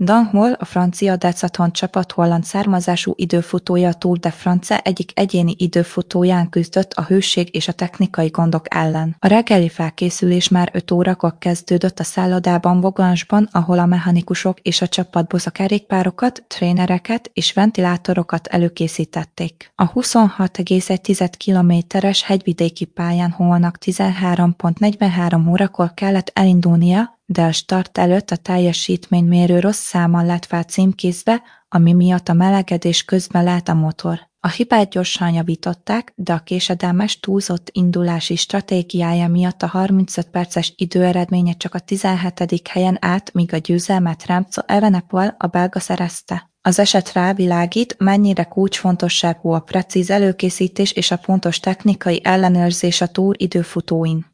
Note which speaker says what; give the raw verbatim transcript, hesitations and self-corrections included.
Speaker 1: Dan Hall, a francia Decathlon csapat holland származású időfutója a Tour de France egyik egyéni időfutóján küzdött a hőség és a technikai gondok ellen. A reggeli felkészülés már öt órakor kezdődött a szállodában Voglansban, ahol a mechanikusok és a csapatbusz a kerékpárokat, trénereket és ventilátorokat előkészítették. A huszonhat egész egy kilométeres hegyvidéki pályán Hallnak tizenhárom pont negyvenhárom órakor kellett elindulnia, de a start előtt a teljesítménymérő rossz számmal lett fel címkézve, ami miatt a melegedés közben lelt a motor. A hibát gyorsan javították, de a késedelmes túlzott indulási stratégiája miatt a harmincöt perces időeredménye csak a tizenhetedik helyen állt, míg a győzelmet Remco Evenepoel, a belga szerezte. Az eset rávilágít, mennyire kulcsfontosságú a precíz előkészítés és a pontos technikai ellenőrzés a Tour időfutóin.